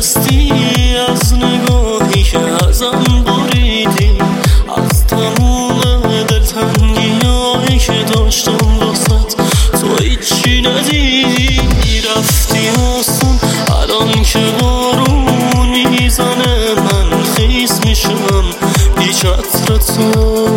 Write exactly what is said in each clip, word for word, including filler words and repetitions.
شکستی از نگاهی که ازم بریدی، از تموم دلتنگی‌هایی که داشتم واسط تو هیچی ندیدی. رفتی آسون الان که بارون میزنه من خیس میشم بی چتر تو،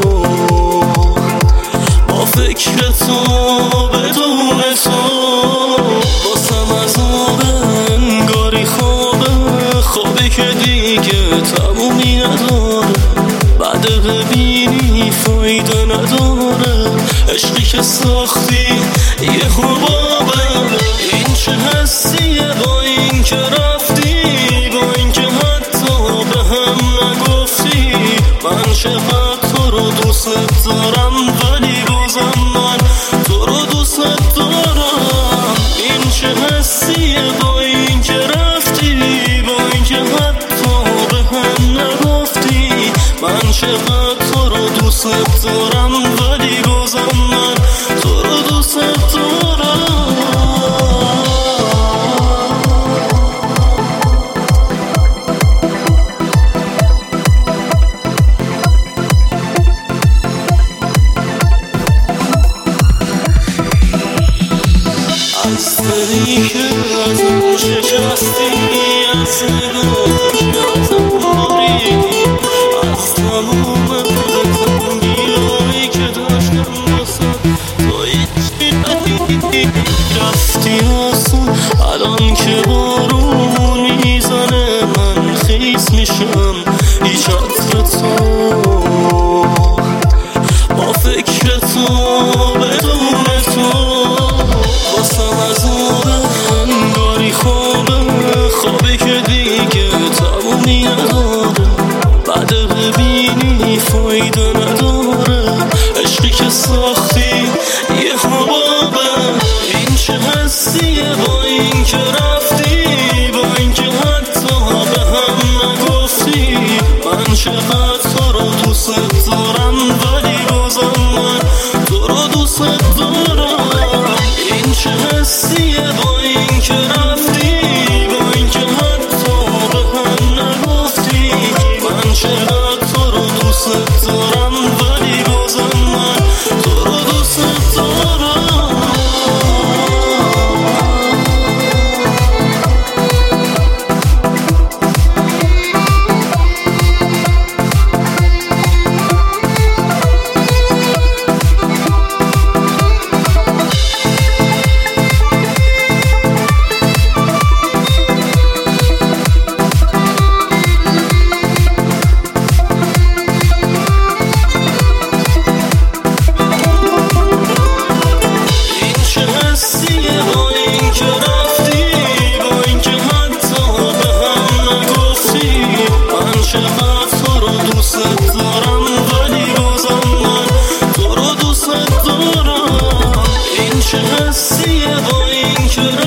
با فکر تو بدون تو واسم عذاب انگاری خوابه، خوابی که دیگه تمومی نداره، بعد ببینی فایده نداره، عشقی که ساختی یه حبابه. این چه حسیه با این که رفتی، با این که حتی به هم نگفتی من چقدر تو رو دوست دارم، ولی بازم من تو رو دوست دارم. این چه حسیه با این که رفتی، با این که حتی به هم نگفتی من چقدر تو رو دوست دارم، ولی بازم من تو رو دوست دارم. از دلی که ازم شکستی، از نگاهی که ازم بریدی، از تموم دلتنگی‌هایی که داشتم واسه تو هیچی ندیدی. رفتی آسون الان که بارون میزنه من خیس میشم بی چتر تو، با فکر تو بدون تو واسم عذاب انگاری خوابه، خوابی که دیگه تمومی نداره، بعد ببینی فایده نداره، عشقی که ساختی یه حبابه. این چه حسیه با این که رفتی، با این که حتی به هم نگفتی من چقدر تو رو دوست دارم، ولی بازم من تو رو دوست دارم. این چه حسیه با این که رفتی، با این که حتی به هم نگفتی من چقدر تو رو دوست دارم، ولی بازم من تو رو دوست دارم. چقدر تو رو دوست دارم، ولی بازم من تو رو دوست دارم. این چه حسیه با این که